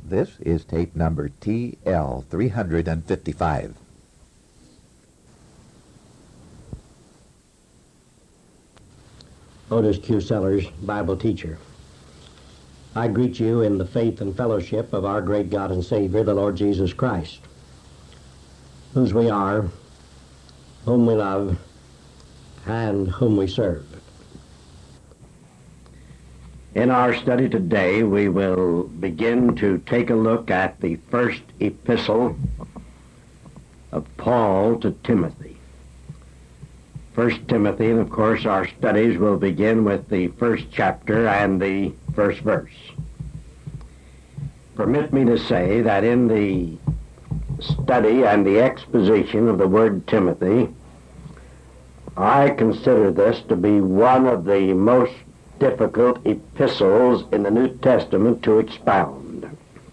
This is tape number TL355. Otis Q. Sellers, Bible teacher. I greet you in the faith and fellowship of our great God and Savior, the Lord Jesus Christ, whose we are, whom we love, and whom we serve. In our study today, we will begin to take a look at the first epistle of Paul to Timothy. 1 Timothy, and of course our studies will begin with the first chapter and the first verse. Permit me to say that in the study and the exposition of the word Timothy, I consider this to be one of the most difficult epistles in the New Testament to expound.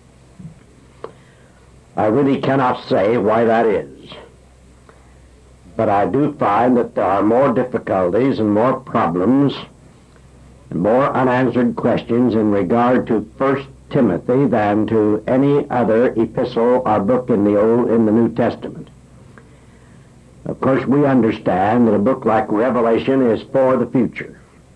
I really cannot say why that is, but I do find that there are more difficulties and more problems and more unanswered questions in regard to 1 Timothy than to any other epistle or book in the New Testament. Of course, we understand that a book like Revelation is for the future,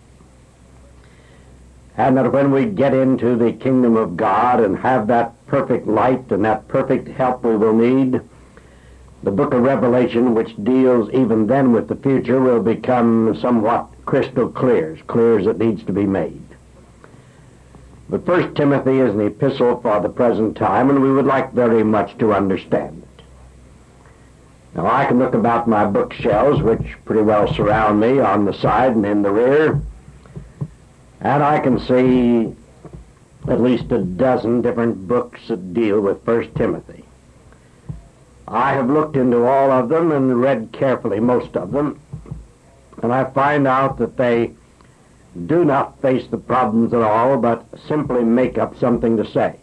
and that when we get into the kingdom of God and have that perfect light and that perfect help we will need, the book of Revelation, which deals even then with the future, will become somewhat crystal clear as it needs to be made. But 1 Timothy is an epistle for the present time, and we would like very much to understand it. Now, I can look about my bookshelves, which pretty well surround me on the side and in the rear, and I can see at least a dozen different books that deal with 1 Timothy. I have looked into all of them and read carefully most of them, and I find out that they do not face the problems at all, but simply make up something to say.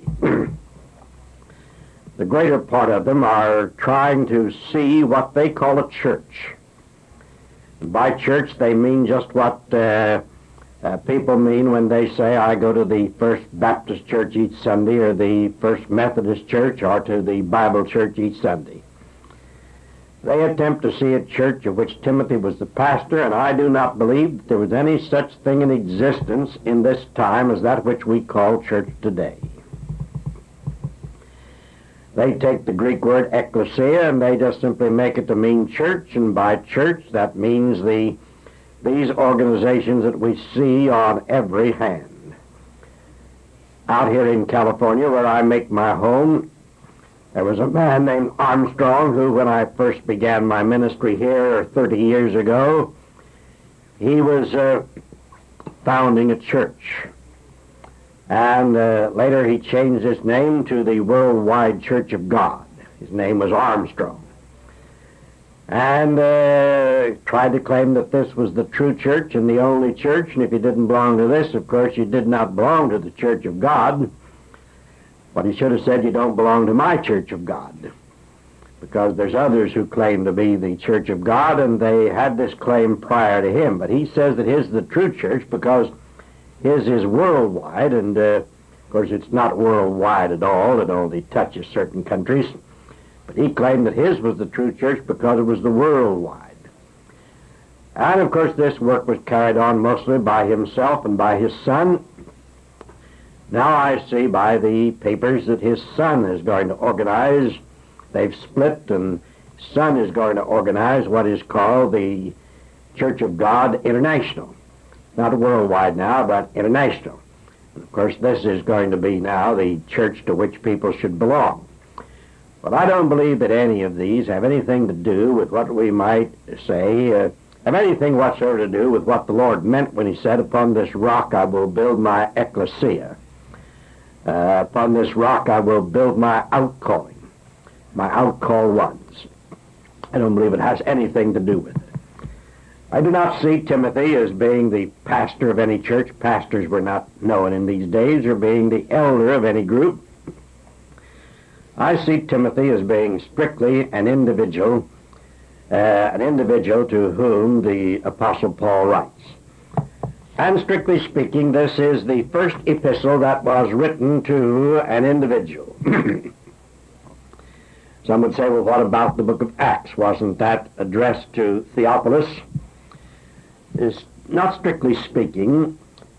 The greater part of them are trying to see what they call a church. By church, they mean just what people mean when they say, I go to the First Baptist Church each Sunday, or the First Methodist Church, or to the Bible Church each Sunday. They attempt to see a church of which Timothy was the pastor, and I do not believe that there was any such thing in existence in this time as that which we call church today. They take the Greek word ekklesia, and they just simply make it to mean church, and by church that means these organizations that we see on every hand. Out here in California, where I make my home, there was a man named Armstrong who, when I first began my ministry here 30 years ago, he was founding a church. And later he changed his name to the Worldwide Church of God. His name was Armstrong. And tried to claim that this was the true church and the only church, and if you didn't belong to this, of course, you did not belong to the Church of God. But he should have said, you don't belong to my Church of God, because there's others who claim to be the Church of God, and they had this claim prior to him. But he says that his is the true church because his is worldwide, and of course it's not worldwide at all. It only touches certain countries. But he claimed that his was the true church because it was the worldwide. And of course this work was carried on mostly by himself and by his son. Now I see by the papers that his son is going to organize. They've split, and his son is going to organize what is called the Church of God International. Not worldwide now, but international. And of course this is going to be now the church to which people should belong. But I don't believe that any of these have anything to do with what we might say, have anything whatsoever to do with what the Lord meant when he said, upon this rock I will build my ecclesia. Upon this rock I will build my outcalling, my outcalled ones. I don't believe it has anything to do with it. I do not see Timothy as being the pastor of any church. Pastors were not known in these days, or being the elder of any group. I see Timothy as being strictly an individual to whom the Apostle Paul writes. And strictly speaking, this is the first epistle that was written to an individual. Some would say, well, what about the book of Acts? Wasn't that addressed to Theophilus? Is not strictly speaking.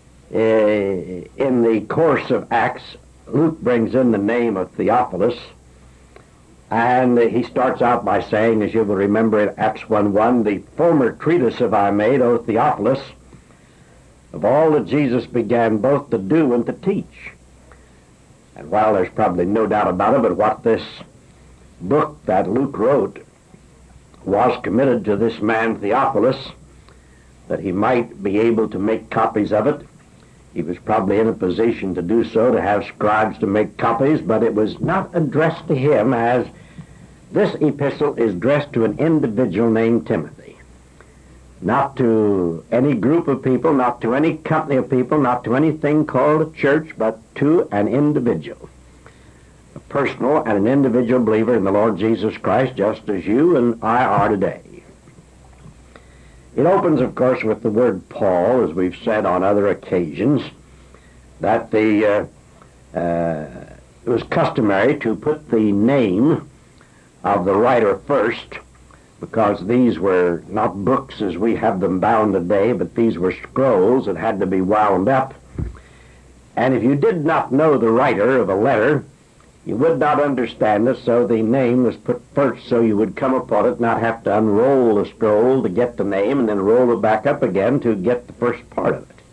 In the course of Acts, Luke brings in the name of Theophilus, and he starts out by saying, as you will remember in Acts 1:1, the former treatise have I made, O Theophilus, of all that Jesus began both to do and to teach. And while there's probably no doubt about it, but what this book that Luke wrote was committed to this man Theophilus, that he might be able to make copies of it. He was probably in a position to do so, to have scribes to make copies, but it was not addressed to him, as this epistle is addressed to an individual named Timothy. Not to any group of people, not to any company of people, not to anything called a church, but to an individual. A personal and an individual believer in the Lord Jesus Christ, just as you and I are today. It opens, of course, with the word Paul, as we've said on other occasions, that it was customary to put the name of the writer first, because these were not books as we have them bound today, but these were scrolls that had to be wound up. And if you did not know the writer of a letter, you would not understand it, so the name was put first, so you would come upon it, not have to unroll the scroll to get the name, and then roll it back up again to get the first part of it.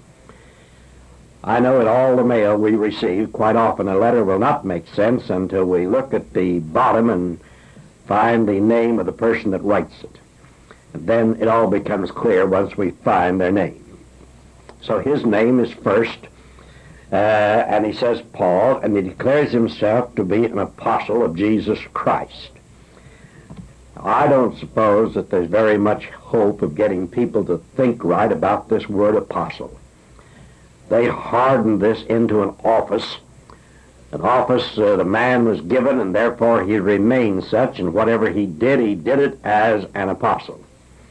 I know in all the mail we receive, quite often a letter will not make sense until we look at the bottom and find the name of the person that writes it. And then it all becomes clear once we find their name. So his name is first. And he says Paul, and he declares himself to be an apostle of Jesus Christ. Now, I don't suppose that there's very much hope of getting people to think right about this word apostle. They hardened this into an office. An office the man was given, and therefore he remained such, and whatever he did it as an apostle.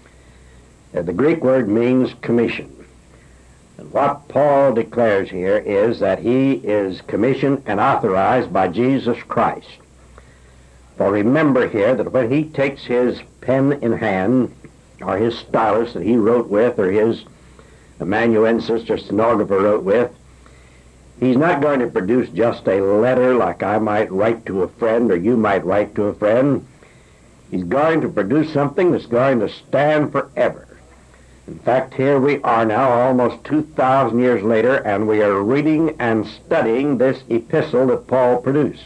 The Greek word means commission. And what Paul declares here is that he is commissioned and authorized by Jesus Christ. For remember here that when he takes his pen in hand, or his stylus that he wrote with, or his amanuensis or stenographer wrote with, he's not going to produce just a letter like I might write to a friend or you might write to a friend. He's going to produce something that's going to stand forever. In fact, here we are now, almost 2,000 years later, and we are reading and studying this epistle that Paul produced.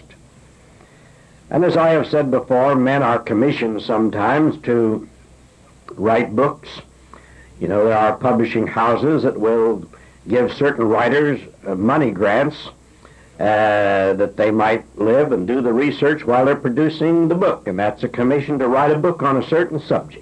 And as I have said before, men are commissioned sometimes to write books. You know, there are publishing houses that will give certain writers money grants that they might live and do the research while they're producing the book, and that's a commission to write a book on a certain subject.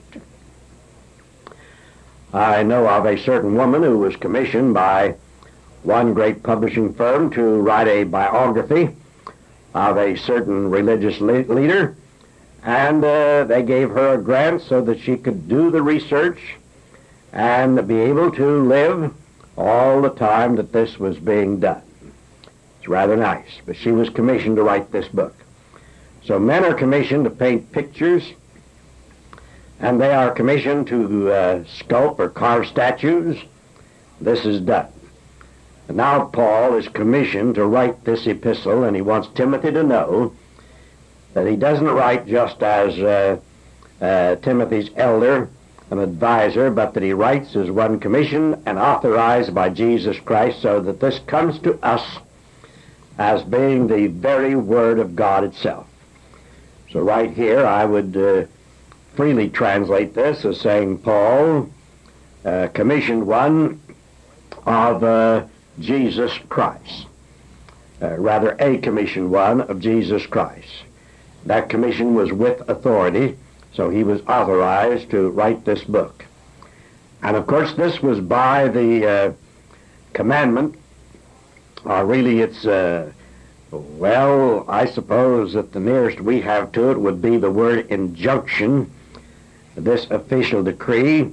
I know of a certain woman who was commissioned by one great publishing firm to write a biography of a certain religious leader, and they gave her a grant so that she could do the research and be able to live all the time that this was being done. It's rather nice, but she was commissioned to write this book. So men are commissioned to paint pictures, and they are commissioned to sculpt or carve statues. This is done. And now Paul is commissioned to write this epistle, and he wants Timothy to know that he doesn't write just as Timothy's elder, an advisor, but that he writes as one commissioned and authorized by Jesus Christ, so that this comes to us as being the very Word of God itself. So right here I would freely translate this as saying Paul commissioned one of Jesus Christ. Rather, a commissioned one of Jesus Christ. That commission was with authority, so he was authorized to write this book. And of course this was by the commandment, or really it's, well, I suppose that the nearest we have to it would be the word injunction, this official decree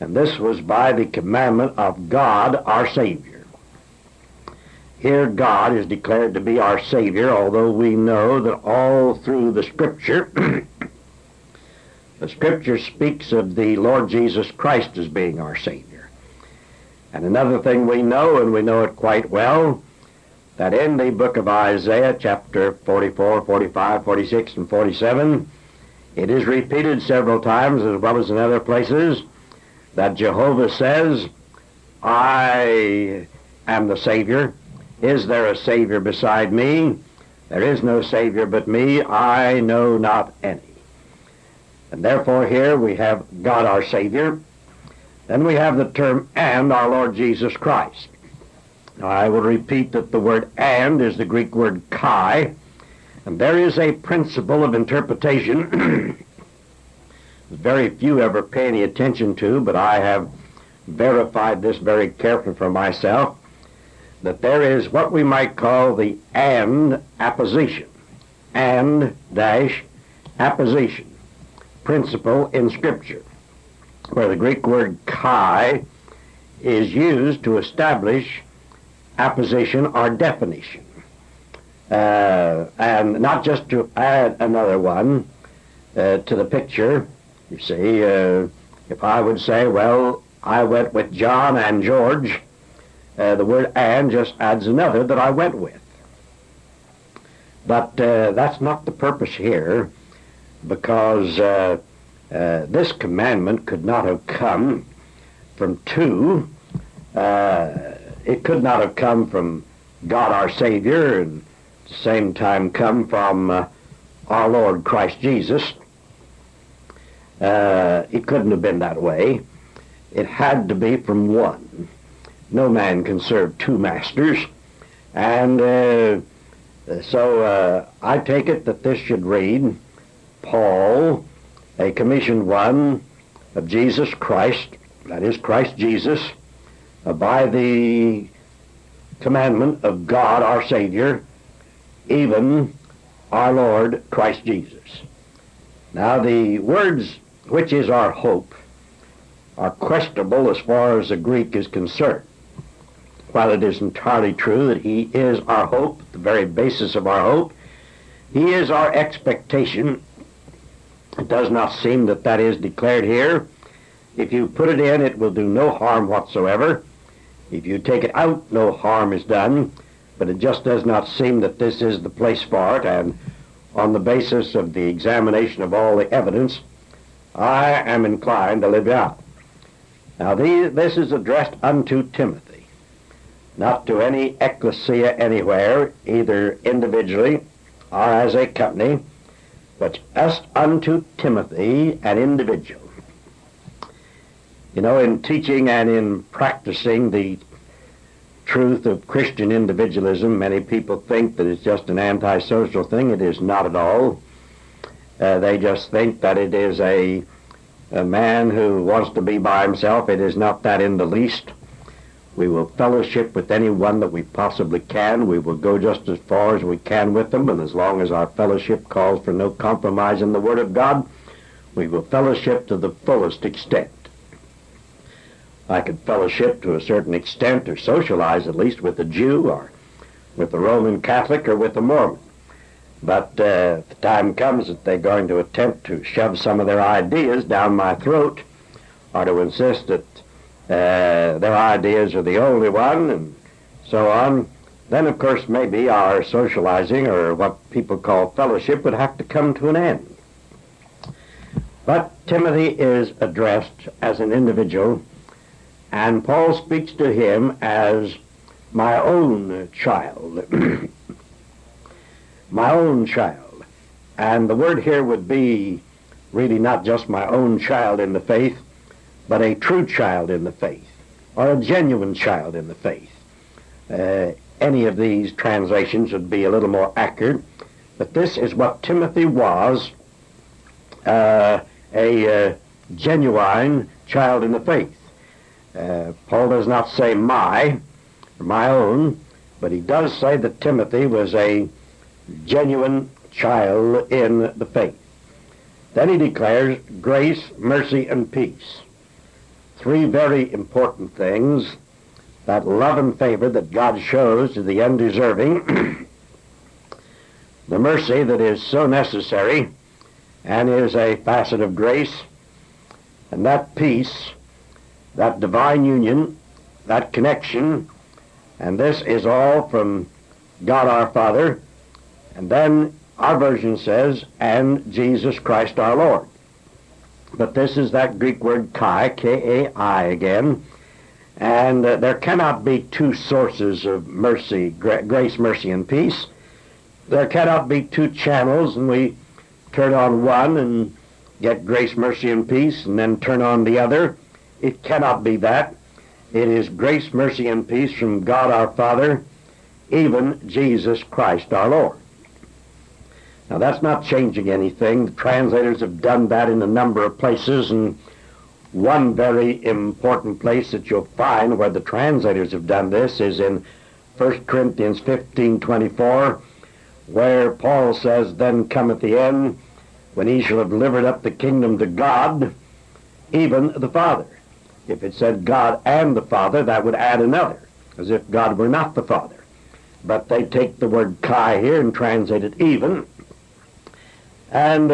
And this was by the commandment of God, our Savior. Here God is declared to be our Savior, although we know that all through the Scripture, the Scripture speaks of the Lord Jesus Christ as being our Savior. And another thing we know, and we know it quite well, that in the book of Isaiah, chapter 44, 45, 46, and 47, it is repeated several times, as well as in other places, that Jehovah says, I am the Savior. Is there a Savior beside me? There is no Savior but me. I know not any. And therefore here we have God our Savior. Then we have the term and our Lord Jesus Christ. Now I will repeat that the word and is the Greek word kai. And there is a principle of interpretation very few ever pay any attention to, but I have verified this very carefully for myself, that there is what we might call the and apposition, and dash apposition principle in Scripture, where the Greek word kai is used to establish apposition or definition. And not just to add another one to the picture. You see, if I would say, well, I went with John and George, the word and just adds another that I went with. But that's not the purpose here, because this commandment could not have come from two. It could not have come from God our Savior, and at the same time come from our Lord Christ Jesus. It couldn't have been that way. It had to be from one. No man can serve two masters. And so I take it that this should read, Paul, a commissioned one of Jesus Christ, that is Christ Jesus, by the commandment of God our Savior, even our Lord Christ Jesus. Now the words, which is our hope, are questionable as far as the Greek is concerned. While it is entirely true that he is our hope, the very basis of our hope, he is our expectation. It does not seem that that is declared here. If you put it in, it will do no harm whatsoever. If you take it out, no harm is done. But it just does not seem that this is the place for it, and on the basis of the examination of all the evidence, I am inclined to leave it out. Now this is addressed unto Timothy, not to any ecclesia anywhere, either individually or as a company, but just unto Timothy, an individual. You know, in teaching and in practicing the truth of Christian individualism, many people think that it's just an antisocial thing. It is not at all. They just think that it is a man who wants to be by himself. It is not that in the least. We will fellowship with anyone that we possibly can. We will go just as far as we can with them, and as long as our fellowship calls for no compromise in the Word of God, we will fellowship to the fullest extent. I could fellowship to a certain extent, or socialize at least, with a Jew, or with a Roman Catholic, or with a Mormon. But if the time comes that they're going to attempt to shove some of their ideas down my throat, or to insist that their ideas are the only one, and so on, then of course maybe our socializing, or what people call fellowship, would have to come to an end. But Timothy is addressed as an individual, and Paul speaks to him as my own child. My own child. And the word here would be really not just my own child in the faith, but a true child in the faith, or a genuine child in the faith. Any of these translations would be a little more accurate, but this is what Timothy was, a genuine child in the faith. Paul does not say my own, but he does say that Timothy was a genuine child in the faith. Then he declares grace, mercy, and peace. three very important things: that love and favor that God shows to the undeserving, the mercy that is so necessary and is a facet of grace, and that peace, that divine union, that connection, and this is all from God our Father. And then our version says, and Jesus Christ our Lord. But this is that Greek word kai, K-A-I again, and there cannot be two sources of mercy, grace, mercy, and peace. There cannot be two channels, and we turn on one and get grace, mercy, and peace, and then turn on the other. It cannot be that. It is grace, mercy, and peace from God our Father, even Jesus Christ our Lord. Now that's not changing anything. The translators have done that in a number of places, and one very important place that you'll find where the translators have done this is in 1 Corinthians 15:24, where Paul says, then cometh the end, when he shall have delivered up the kingdom to God, even the Father. If it said God and the Father, that would add another, as if God were not the Father. But they take the word kai here and translate it even, and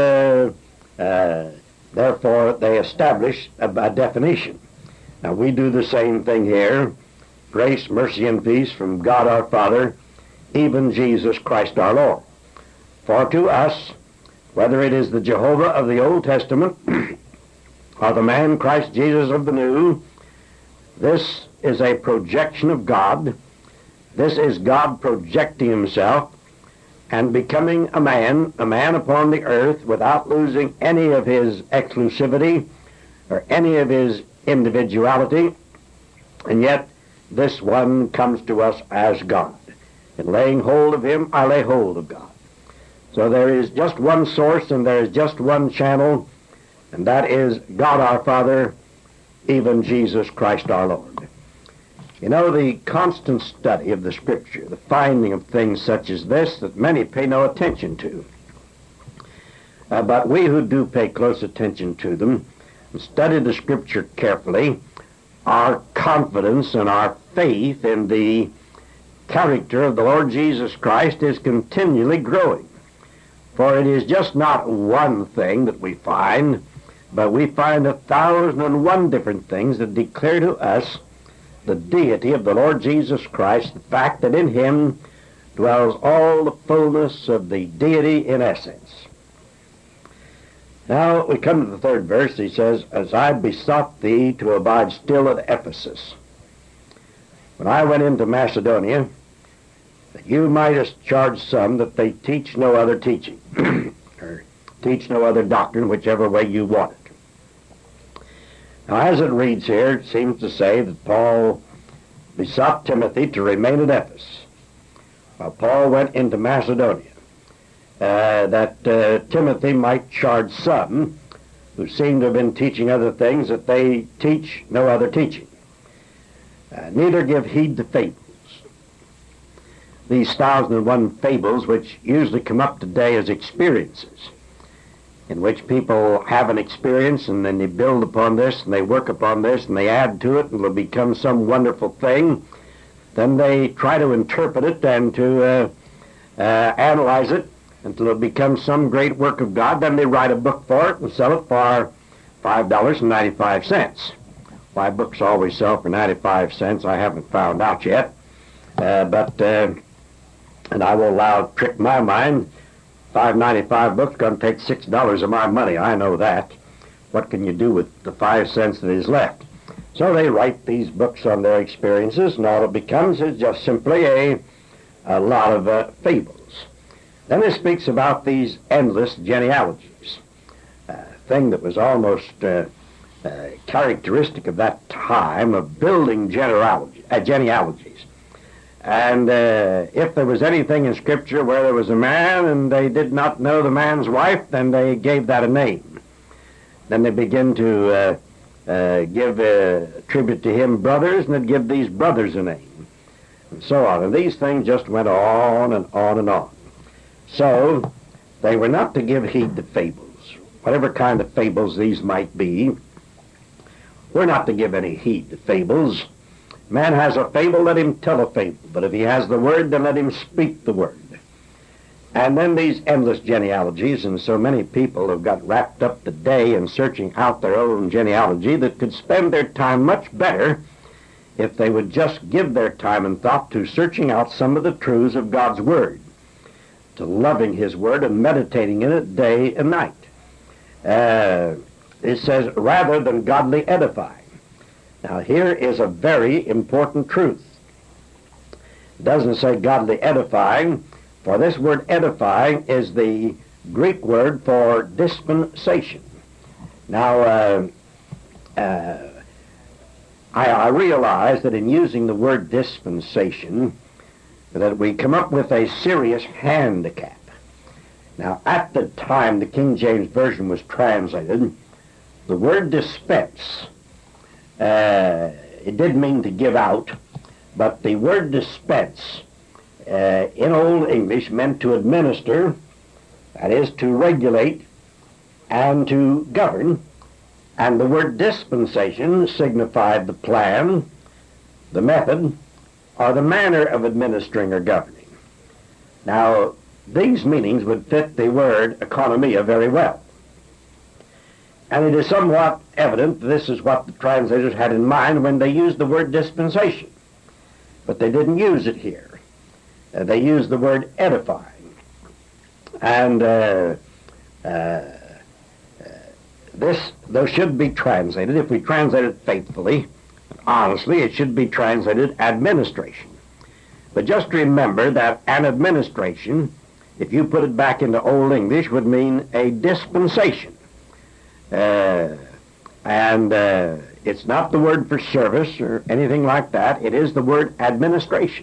therefore they establish a definition. Now we do the same thing here: grace, mercy, and peace from God our Father, even Jesus Christ our Lord. For to us, whether it is the Jehovah of the Old Testament or the man Christ Jesus of the New, this is a projection of God. This is God projecting himself and becoming a man upon the earth without losing any of his exclusivity or any of his individuality. And yet this one comes to us as God. In laying hold of him, I lay hold of God. So there is just one source and there is just one channel, and that is God our Father, even Jesus Christ our Lord. You know, the constant study of the Scripture, the finding of things such as this that many pay no attention to. But we who do pay close attention to them and study the Scripture carefully, our confidence and our faith in the character of the Lord Jesus Christ is continually growing. For it is just not one thing that we find, but we find 1,001 different things that declare to us the deity of the Lord Jesus Christ, the fact that in him dwells all the fullness of the deity in essence. Now we come to the third verse. He says, as I besought thee to abide still at Ephesus. When I went into Macedonia, that you mightest charge some that they teach no other teaching, or teach no other doctrine, whichever way you want it. Now, as it reads here, it seems to say that Paul besought Timothy to remain at Ephesus, while Paul went into Macedonia, that Timothy might charge some who seem to have been teaching other things that they teach no other teaching. Neither give heed to fables. These 1,001 fables, which usually come up today as experiences, in which people have an experience and then they build upon this and they work upon this and they add to it and it'll become some wonderful thing. Then they try to interpret it and to analyze it until it becomes some great work of God. Then they write a book for it and sell it for $5.95. Why books always sell for 95 cents, I haven't found out yet. And I will allow it to trick my mind. $5.95 book's going to take $6 of my money. I know that. What can you do with the 5 cents that is left? So they write these books on their experiences, and all it becomes is just simply a lot of fables. Then it speaks about these endless genealogies, a thing that was almost characteristic of that time of building genealogies. And if there was anything in Scripture where there was a man and they did not know the man's wife, then they gave that a name. Then they begin to give a tribute to him brothers, and they'd give these brothers a name, and so on. And these things just went on and on and on. So they were not to give heed to fables, whatever kind of fables these might be, We're not to give any heed to fables. Man has a fable, let him tell a fable. But if he has the word, then let him speak the word. And then these endless genealogies, and so many people have got wrapped up today in searching out their own genealogy that could spend their time much better if they would just give their time and thought to searching out some of the truths of God's Word, to loving His Word and meditating in it day and night. It says, rather than godly edifying. Now here is a very important truth. It doesn't say godly edifying, for this word edifying is the Greek word for dispensation. Now, I realize that in using the word dispensation, that we come up with a serious handicap. Now, at the time the King James Version was translated, the word dispense, it did mean to give out, but the word dispense in Old English meant to administer, that is, to regulate and to govern, and the word dispensation signified the plan, the method, or the manner of administering or governing. Now, these meanings would fit the word economia very well. And it is somewhat evident that this is what the translators had in mind when they used the word dispensation. But they didn't use it here. They used the word edifying. And this, though, should be translated, if we translate it faithfully, honestly, it should be translated administration. But just remember that an administration, if you put it back into Old English, would mean a dispensation. It's not the word for service or anything like that. It is the word administration.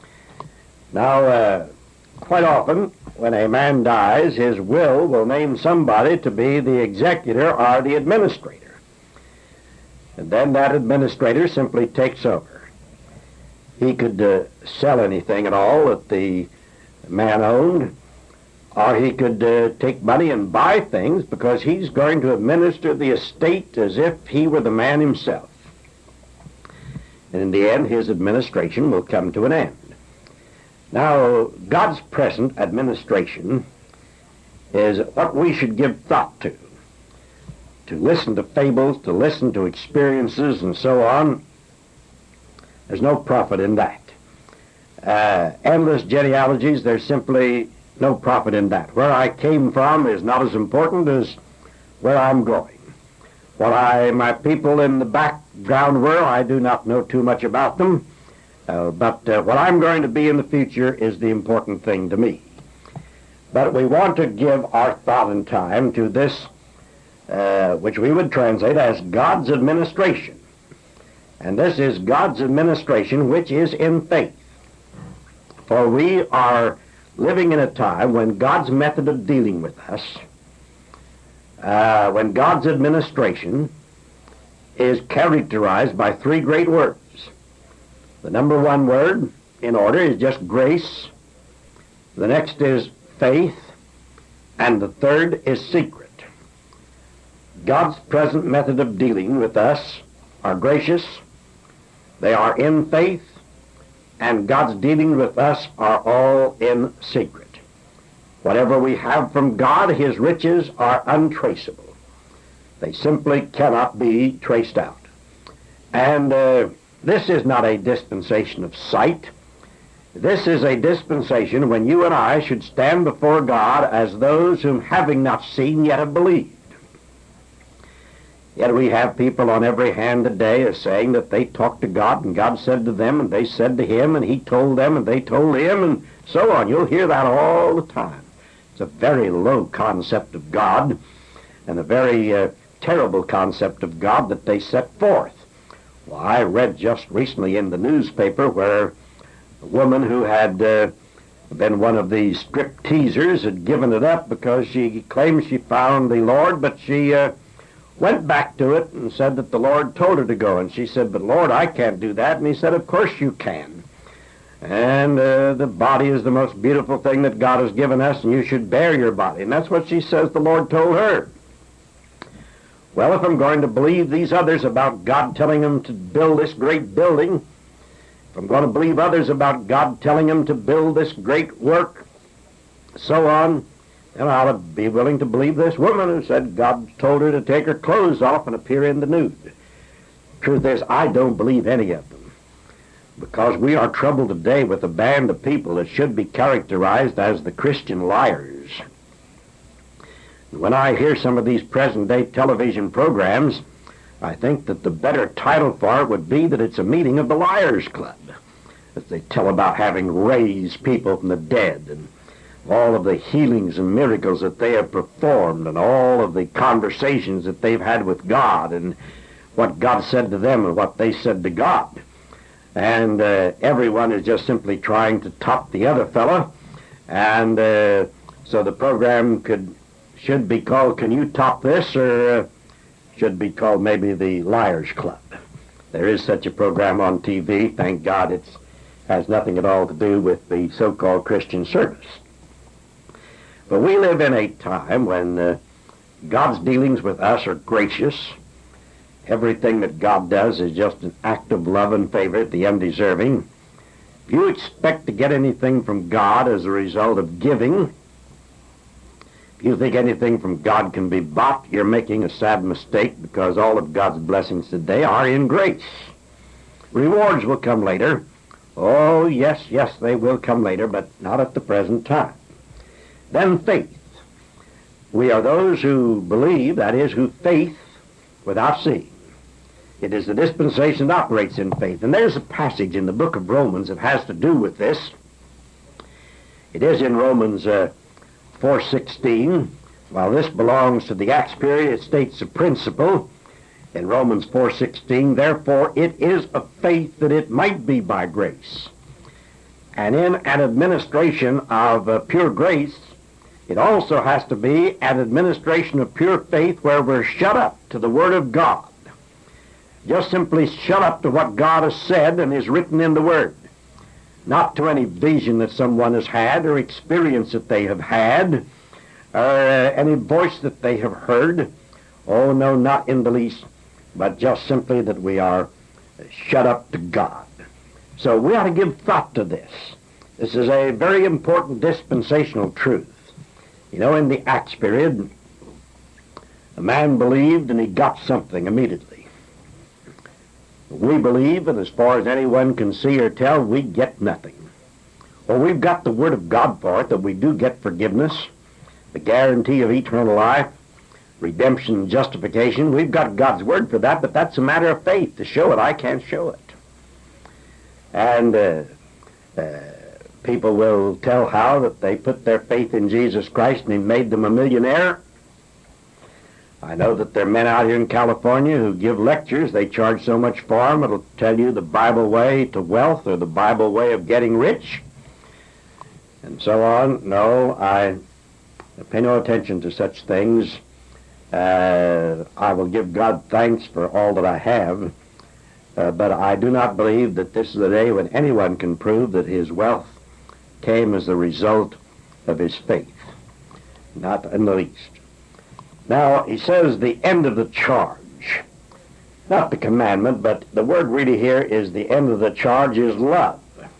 Now, quite often, when a man dies, his will name somebody to be the executor or the administrator. And then that administrator simply takes over. He could sell anything at all that the man owned, or he could take money and buy things because he's going to administer the estate as if he were the man himself. And in the end, his administration will come to an end. Now, God's present administration is what we should give thought to listen to fables, to listen to experiences, and so on. There's no profit in that. Endless genealogies, there's simply no profit in that. Where I came from is not as important as where I'm going. What my people in the background were, I do not know too much about them. But what I'm going to be in the future is the important thing to me. But we want to give our thought and time to this, which we would translate as God's administration. And this is God's administration, which is in faith. For we are living in a time when God's method of dealing with us, when God's administration is characterized by three great words. The number one word in order is just grace. The next is faith. And the third is secret. God's present method of dealing with us are gracious. They are in faith. And God's dealing with us are all in secret. Whatever we have from God, His riches are untraceable. They simply cannot be traced out. And this is not a dispensation of sight. This is a dispensation when you and I should stand before God as those whom, having not seen, yet have believed. Yet we have people on every hand today as saying that they talked to God, and God said to them, and they said to Him, and He told them, and they told Him, and so on. You'll hear that all the time. It's a very low concept of God, and a very terrible concept of God that they set forth. Well, I read just recently in the newspaper where a woman who had been one of the strip teasers had given it up because she claimed she found the Lord, but she went back to it and said that the Lord told her to go. And she said, "But Lord, I can't do that." And He said, "Of course you can. And the body is the most beautiful thing that God has given us, and you should bear your body." And that's what she says the Lord told her. Well, if I'm going to believe these others about God telling them to build this great building, if I'm going to believe others about God telling them to build this great work, so on, then I'll be willing to believe this woman who said God told her to take her clothes off and appear in the nude. Truth is, I don't believe any of them, because we are troubled today with a band of people that should be characterized as the Christian liars. When I hear some of these present-day television programs, I think that the better title for it would be that it's a meeting of the Liars Club, as they tell about having raised people from the dead and all of the healings and miracles that they have performed and all of the conversations that they've had with God and what God said to them and what they said to God. And everyone is just simply trying to top the other fellow. And so the program should be called, Can You Top This? Or should be called maybe the Liars Club. There is such a program on TV. Thank God it has nothing at all to do with the so-called Christian service. But we live in a time when God's dealings with us are gracious. Everything that God does is just an act of love and favor, the undeserving. If you expect to get anything from God as a result of giving, if you think anything from God can be bought, you're making a sad mistake, because all of God's blessings today are in grace. Rewards will come later. Oh, yes, they will come later, but not at the present time. Then faith. We are those who believe, that is, who faith without seeing. It is the dispensation that operates in faith. And there's a passage in the book of Romans that has to do with this. It is in Romans 4:16. While this belongs to the Acts period, it states a principle in Romans 4:16. Therefore, it is of faith that it might be by grace. And in an administration of pure grace, it also has to be an administration of pure faith where we're shut up to the Word of God. Just simply shut up to what God has said and is written in the Word. Not to any vision that someone has had or experience that they have had or any voice that they have heard. Oh, no, not in the least, but just simply that we are shut up to God. So we ought to give thought to this. This is a very important dispensational truth. You know, in the Acts period, a man believed and he got something immediately. We believe, and as far as anyone can see or tell, we get nothing. Well, we've got the Word of God for it, that we do get forgiveness, the guarantee of eternal life, redemption and justification. We've got God's Word for that, but that's a matter of faith. To show it, I can't show it. And people will tell how that they put their faith in Jesus Christ and He made them a millionaire. I know that there are men out here in California who give lectures. They charge so much for them, it'll tell you the Bible way to wealth or the Bible way of getting rich, and so on. No, I pay no attention to such things. I will give God thanks for all that I have, but I do not believe that this is the day when anyone can prove that his wealth came as the result of his faith. Not in the least. Now, he says the end of the charge. Not the commandment, but the word really here is the end of the charge is love.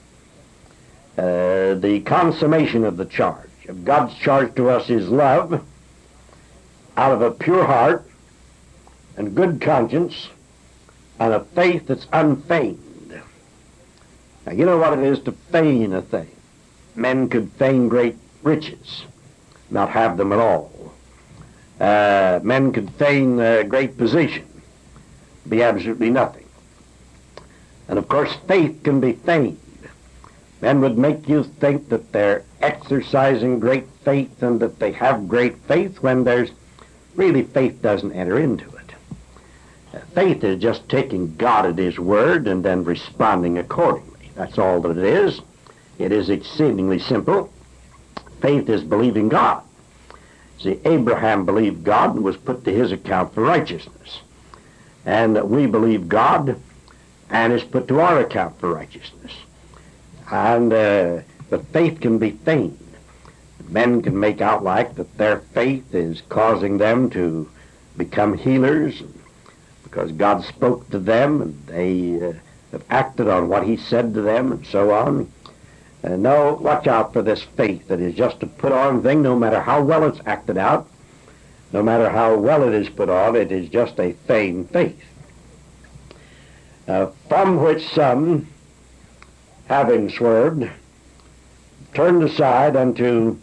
The consummation of the charge, of God's charge to us, is love out of a pure heart and good conscience and a faith that's unfeigned. Now, you know what it is to feign a thing. Men could feign great riches, not have them at all. Men could feign great position, be absolutely nothing. And of course, faith can be feigned. Men would make you think that they're exercising great faith and that they have great faith when there's really faith doesn't enter into it. Faith is just taking God at His word and then responding accordingly. That's all that it is. It is exceedingly simple. Faith is believing God. See, Abraham believed God and was put to his account for righteousness. And we believe God and is put to our account for righteousness. And but faith can be feigned. Men can make out like that their faith is causing them to become healers because God spoke to them and they have acted on what he said to them and so on. No, watch out for this faith that is just a put-on thing, no matter how well it's acted out, no matter how well it is put on, it is just a feigned faith. From which some, having swerved, turned aside unto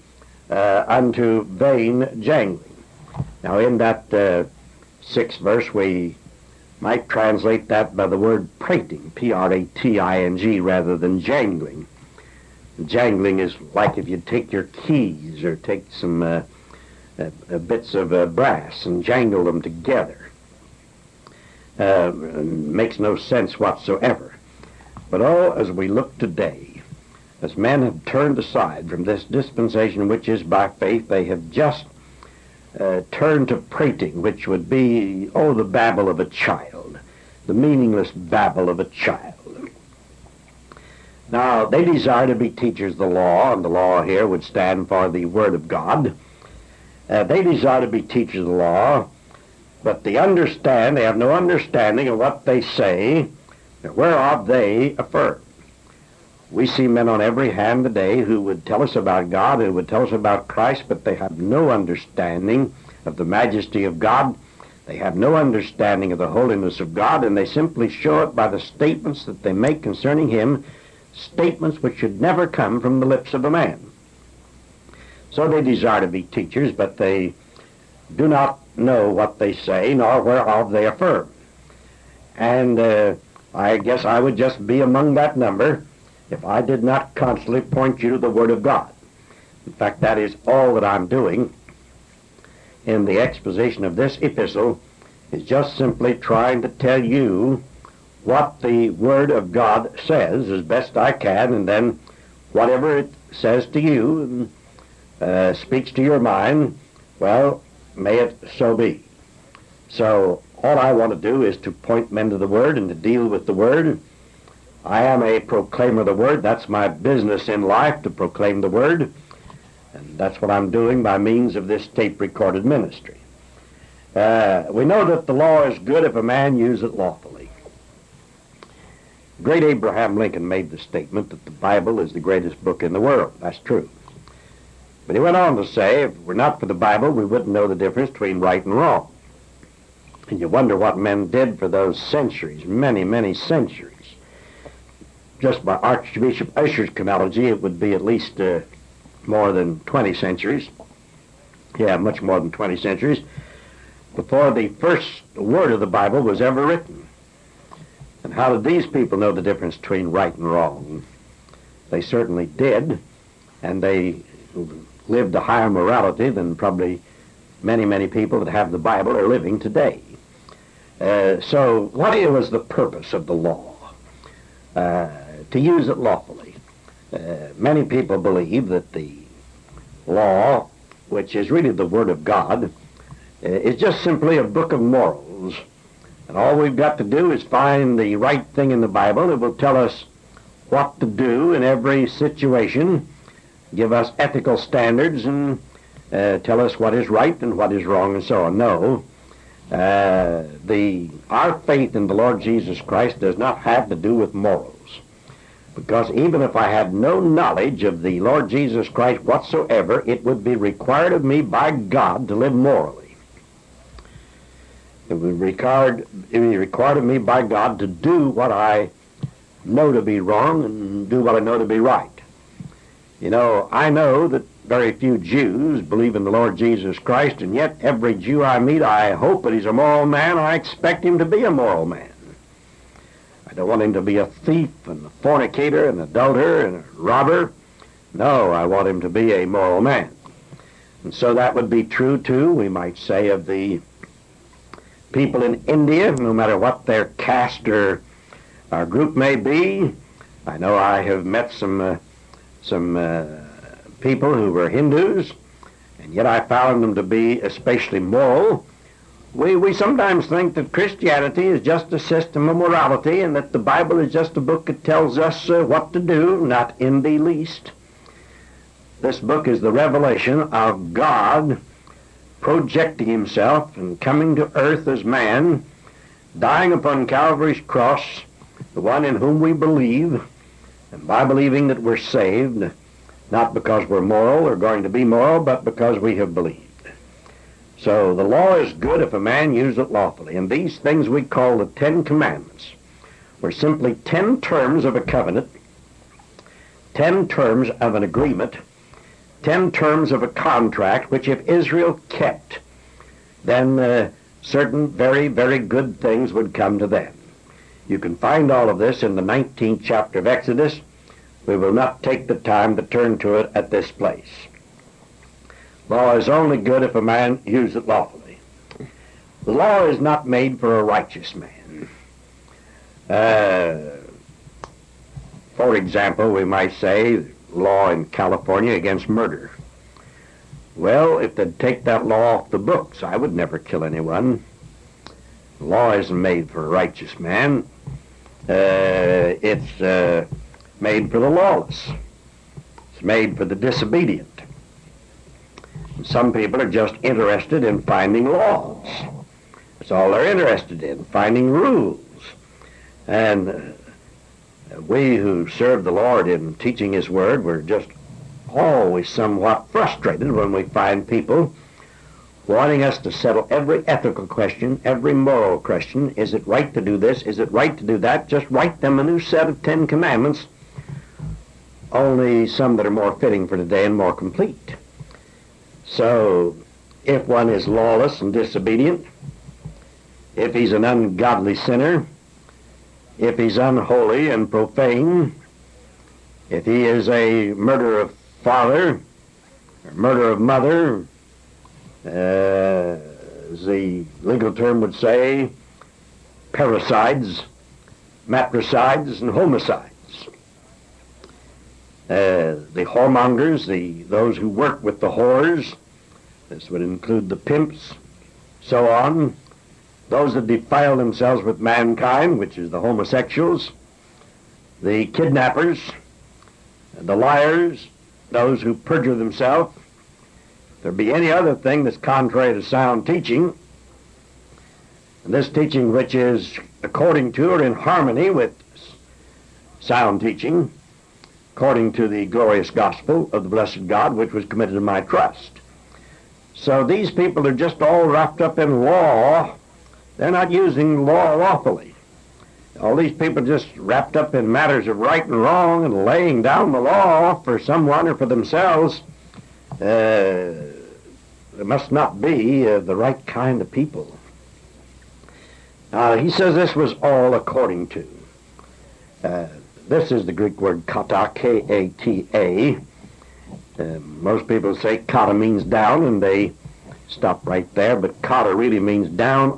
vain jangling. Now in that 6th verse we might translate that by the word prating, P-R-A-T-I-N-G, rather than jangling. Jangling is like if you take your keys or take some bits of brass and jangle them together. Makes no sense whatsoever. But as we look today, as men have turned aside from this dispensation which is by faith, they have just turned to prating, which would be, the babble of a child, the meaningless babble of a child. Now, they desire to be teachers of the law, and the law here would stand for the Word of God. They desire to be teachers of the law, but they have no understanding of what they say, whereof they affirm. We see men on every hand today who would tell us about God, who would tell us about Christ, but they have no understanding of the majesty of God. They have no understanding of the holiness of God, and they simply show it by the statements that they make concerning him, statements which should never come from the lips of a man. So they desire to be teachers, but they do not know what they say, nor whereof they affirm. And I guess I would just be among that number if I did not constantly point you to the Word of God. In fact, that is all that I'm doing in the exposition of this epistle, is just simply trying to tell you what the Word of God says as best I can, and then whatever it says to you and speaks to your mind, well, may it so be. So all I want to do is to point men to the Word and to deal with the Word. I am a proclaimer of the Word. That's my business in life, to proclaim the Word. And that's what I'm doing by means of this tape-recorded ministry. We know that the law is good if a man use it lawfully. Great Abraham Lincoln made the statement that the Bible is the greatest book in the world. That's true. But he went on to say, if it were not for the Bible, we wouldn't know the difference between right and wrong. And you wonder what men did for those centuries, many, many centuries. Just by Archbishop Usher's chronology, it would be at least more than 20 centuries. Yeah, much more than 20 centuries before the first word of the Bible was ever written. And how did these people know the difference between right and wrong? They certainly did, and they lived a higher morality than probably many, many people that have the Bible are living today. So what was the purpose of the law? To use it lawfully. Many people believe that the law, which is really the Word of God, is just simply a book of morals. And all we've got to do is find the right thing in the Bible. It will tell us what to do in every situation, give us ethical standards, and tell us what is right and what is wrong and so on. No. Our faith in the Lord Jesus Christ does not have to do with morals. Because even if I had no knowledge of the Lord Jesus Christ whatsoever, it would be required of me by God to live morally. It would be required of me by God to do what I know to be wrong and do what I know to be right. You know, I know that very few Jews believe in the Lord Jesus Christ, and yet every Jew I meet, I hope that he's a moral man. I expect him to be a moral man. I don't want him to be a thief and a fornicator and an adulterer and a robber. No, I want him to be a moral man. And so that would be true, too, we might say, of the people in India, no matter what their caste or group may be. I know I have met some people who were Hindus, and yet I found them to be especially moral. We sometimes think that Christianity is just a system of morality and that the Bible is just a book that tells us what to do, not in the least. This book is the revelation of God projecting himself and coming to earth as man, dying upon Calvary's cross, the one in whom we believe, and by believing that we're saved, not because we're moral or going to be moral, but because we have believed. So the law is good if a man use it lawfully. And these things we call the 10 Commandments were simply 10 terms of a covenant, 10 terms of an agreement, 10 terms of a contract, which if Israel kept, then certain very, very good things would come to them. You can find all of this in the 19th chapter of Exodus. We will not take the time to turn to it at this place. Law is only good if a man use it lawfully. The law is not made for a righteous man. For example, we might say law in California against murder. Well, if they'd take that law off the books, I would never kill anyone. The law isn't made for a righteous man. It's made for the lawless. It's made for the disobedient. And some people are just interested in finding laws. That's all they're interested in, finding rules. And we who serve the Lord in teaching His Word, we're just always somewhat frustrated when we find people wanting us to settle every ethical question, every moral question. Is it right to do this? Is it right to do that? Just write them a new set of 10 Commandments, only some that are more fitting for today and more complete. So, if one is lawless and disobedient, if he's an ungodly sinner, if he's unholy and profane, if he is a murderer of father, or murderer of mother, as the legal term would say, parricides, matricides, and homicides. The whoremongers, those who work with the whores, this would include the pimps, so on, those that defile themselves with mankind, which is the homosexuals, the kidnappers, the liars, those who perjure themselves. If there be any other thing that's contrary to sound teaching, and this teaching which is according to or in harmony with sound teaching, according to the glorious gospel of the blessed God, which was committed to my trust. So these people are just all wrapped up in law. They're not using law lawfully. All these people just wrapped up in matters of right and wrong and laying down the law for someone or for themselves. They must not be the right kind of people. He says this was all according to. This is the Greek word kata, K-A-T-A. Most people say kata means down, and they stop right there, but kata really means down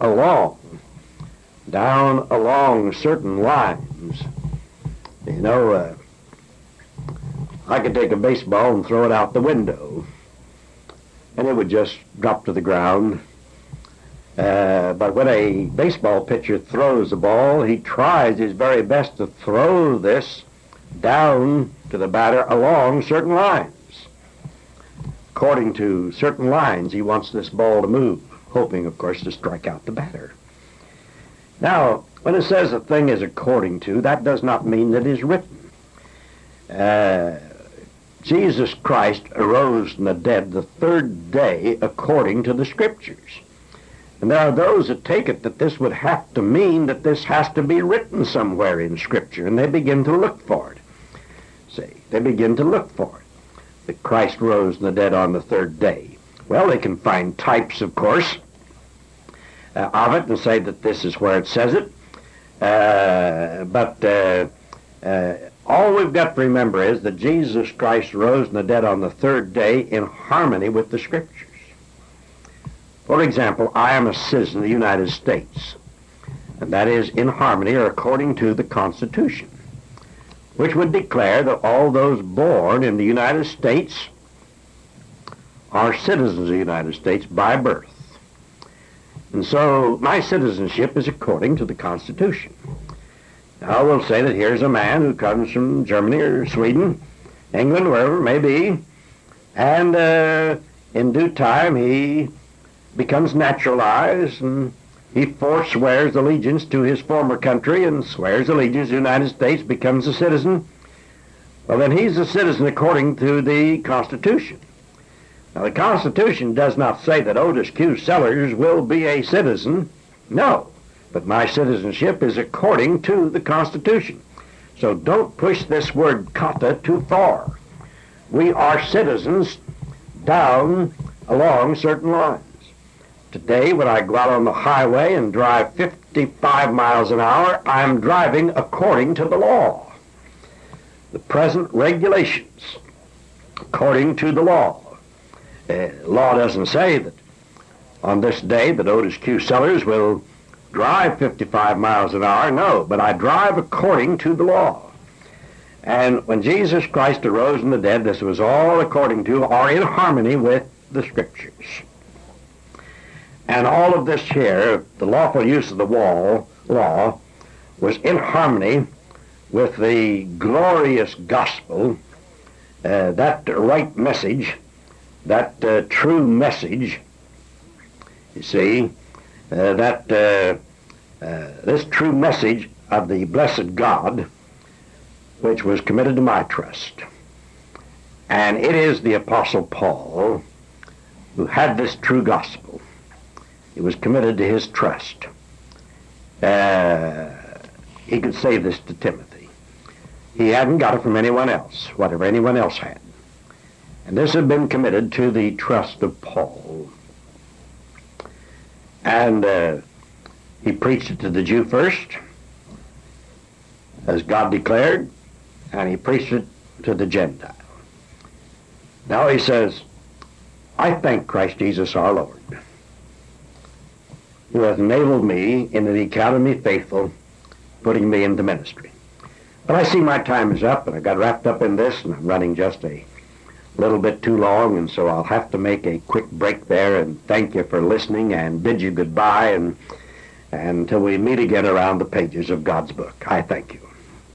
along certain lines. You know, I could take a baseball and throw it out the window, and it would just drop to the ground. But when a baseball pitcher throws the ball, he tries his very best to throw this down to the batter along certain lines. According to certain lines, he wants this ball to move, hoping, of course, to strike out the batter. Now, when it says a thing is according to, that does not mean that it is written. Jesus Christ arose from the dead the third day according to the Scriptures. And there are those that take it that this would have to mean that this has to be written somewhere in Scripture, and they begin to look for it. See, they begin to look for it, that Christ rose from the dead on the third day. Well, they can find types, of course, of it and say that this is where it says it. But all we've got to remember is that Jesus Christ rose from the dead on the third day in harmony with the Scriptures. For example, I am a citizen of the United States, and that is in harmony or according to the Constitution, which would declare that all those born in the United States are citizens of the United States by birth. And so my citizenship is according to the Constitution. Now we'll say that here's a man who comes from Germany or Sweden, England, wherever it may be, and in due time he becomes naturalized, and he forswears allegiance to his former country and swears allegiance to the United States, becomes a citizen, well, then he's a citizen according to the Constitution. Now, the Constitution does not say that Otis Q. Sellers will be a citizen. No, but my citizenship is according to the Constitution. So don't push this word kata too far. We are citizens down along certain lines. Today, when I go out on the highway and drive 55 miles an hour, I'm driving according to the law. The present regulations, according to the law. Law doesn't say that on this day that Otis Q. Sellers will drive 55 miles an hour. No, but I drive according to the law. And when Jesus Christ arose from the dead, this was all according to or in harmony with the Scriptures. And all of this here, the lawful use of the law, was in harmony with the glorious gospel, that right message, that true message, you see, this true message of the blessed God, which was committed to my trust. And it is the Apostle Paul who had this true gospel. It was committed to his trust. He could say this to Timothy. He hadn't got it from anyone else, whatever anyone else had. And this had been committed to the trust of Paul. And he preached it to the Jew first, as God declared, and he preached it to the Gentile. Now he says, I thank Christ Jesus our Lord, who hath enabled me in that he counted me faithful, putting me into ministry. But I see my time is up, and I got wrapped up in this, and I'm running just a little bit too long, and so I'll have to make a quick break there and thank you for listening and bid you goodbye and until we meet again around the pages of God's book. I thank you.